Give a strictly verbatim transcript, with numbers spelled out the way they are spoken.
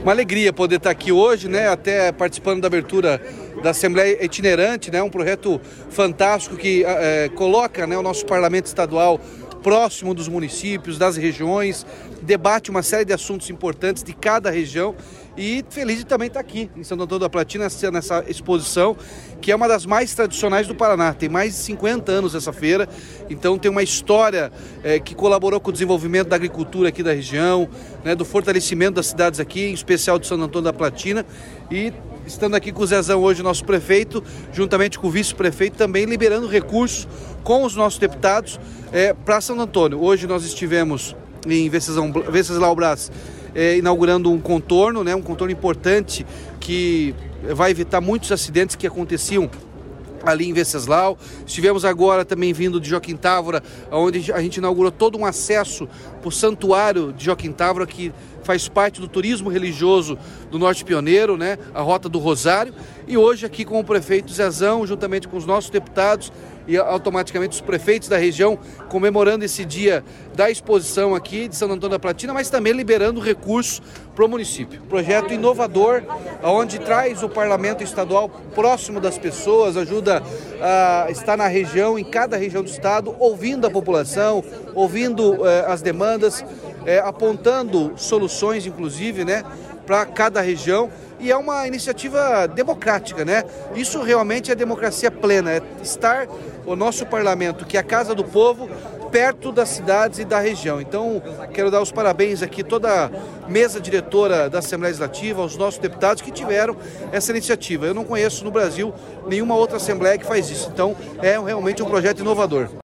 Uma alegria poder estar aqui hoje, né, até participando da abertura da Assembleia Itinerante, né, um projeto fantástico que é, coloca, né, o nosso parlamento estadual próximo dos municípios, das regiões, debate uma série de assuntos importantes de cada região e feliz de também estar aqui em Santo Antônio da Platina nessa exposição, que é uma das mais tradicionais do Paraná. Tem mais de cinquenta anos essa feira, então tem uma história é, que colaborou com o desenvolvimento da agricultura aqui da região, né, do fortalecimento das cidades aqui, em especial de Santo Antônio da Platina, e estando aqui com o Zezão hoje, nosso prefeito, juntamente com o vice-prefeito, também liberando recursos com os nossos deputados é, para Santo Antônio. Hoje nós estivemos em Venceslau Braz é, inaugurando um contorno, né, um contorno importante que vai evitar muitos acidentes que aconteciam ali em Venceslau. Estivemos agora também vindo de Joaquim Távora, onde a gente inaugurou todo um acesso para o santuário de Joaquim Távora, que faz parte do turismo religioso do Norte Pioneiro, né? A Rota do Rosário. E hoje aqui com o prefeito Zezão, juntamente com os nossos deputados e automaticamente os prefeitos da região, comemorando esse dia da exposição aqui de Santo Antônio da Platina, mas também liberando recursos para o município. Projeto inovador, onde traz o parlamento estadual próximo das pessoas, ajuda a estar na região, em cada região do estado, ouvindo a população, ouvindo eh, as demandas, eh, apontando soluções, inclusive, né, para cada região. E é uma iniciativa democrática, né? Isso realmente é democracia plena, é estar o nosso parlamento, que é a casa do povo, perto das cidades e da região. Então, quero dar os parabéns aqui a toda a mesa diretora da Assembleia Legislativa, aos nossos deputados que tiveram essa iniciativa. Eu não conheço no Brasil nenhuma outra Assembleia que faz isso. Então, é realmente um projeto inovador.